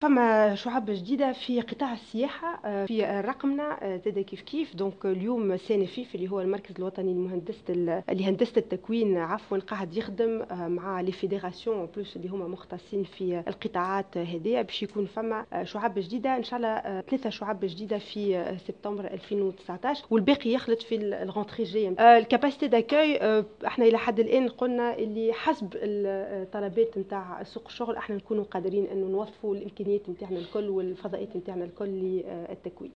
فما شعب جديدة في قطاع السياحة في رقمنا زاد كيف دونك اليوم سانفيف اللي هو المركز الوطني لهندسة التكوين عفوا قاعد يخدم مع لي فيدراسيون بلوس اللي هما مختصين في القطاعات هذه باش يكون فما شعب جديدة ان شاء الله 3 شعب جديدة في سبتمبر 2019 والباقي يخلط في الغونتري الجاية. الكاباسيتي داكوي احنا الى حد الان قلنا اللي حسب الطلبات نتاع سوق الشغل احنا نكونوا قادرين انه نوظفوا الامكانيات نتاعنا الكل والفضائيات نتاعنا الكل للتكوين.